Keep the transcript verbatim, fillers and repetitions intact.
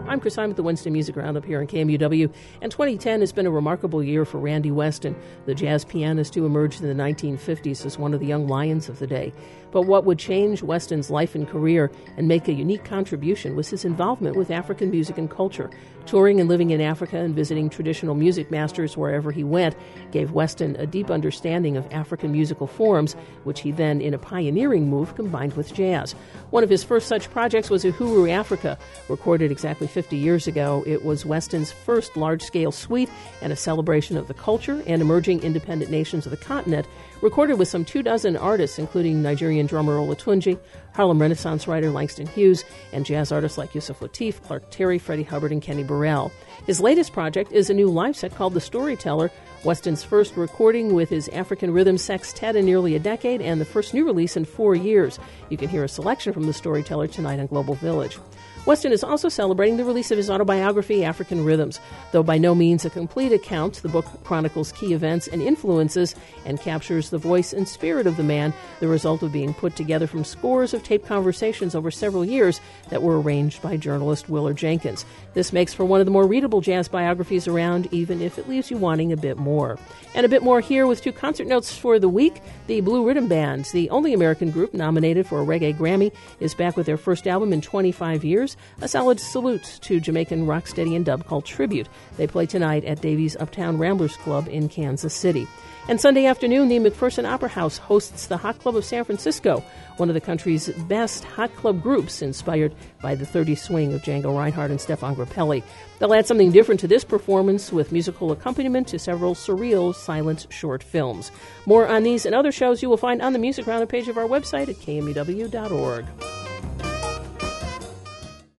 I'm Chris Simon with the Wednesday Music Roundup here on K M U W, and twenty ten has been a remarkable year for Randy Weston, the jazz pianist who emerged in the nineteen fifties as one of the young lions of the day. But what would change Weston's life and career and make a unique contribution was his involvement with African music and culture. Touring and living in Africa and visiting traditional music masters wherever he went gave Weston a deep understanding of African musical forms, which he then, in a pioneering move, combined with jazz. One of his first such projects was Uhuru Africa, recorded exactly fifty years ago. It was Weston's first large-scale suite and a celebration of the culture and emerging independent nations of the continent, recorded with some two dozen artists, including Nigerian drummer Olatunji, Harlem Renaissance writer Langston Hughes, and jazz artists like Yusuf Lateef, Clark Terry, Freddie Hubbard, and Kenny Burrell. His latest project is a new live set called The Storyteller, Weston's first recording with his African Rhythm Sextet in nearly a decade, and the first new release in four years. You can hear a selection from The Storyteller tonight on Global Village. Weston is also celebrating the release of his autobiography, African Rhythms. Though by no means a complete account, the book chronicles key events and influences and captures the voice and spirit of the man, the result of being put together from scores of taped conversations over several years that were arranged by journalist Willard Jenkins. This makes for one of the more readable jazz biographies around, even if it leaves you wanting a bit more. And a bit more here with two concert notes for the week. The Blue Rhythm Band, the only American group nominated for a Reggae Grammy, is back with their first album in twenty-five years. A solid salute to Jamaican rocksteady and dub called Tribute. They play tonight at Davies Uptown Ramblers Club in Kansas City. And Sunday afternoon, the McPherson Opera House hosts the Hot Club of San Francisco, one of the country's best hot club groups inspired by the thirties swing of Django Reinhardt and Stefan Grappelli. They'll add something different to this performance with musical accompaniment to several surreal silent short films. More on these and other shows you will find on the Music Roundup page of our website at K M U W dot org.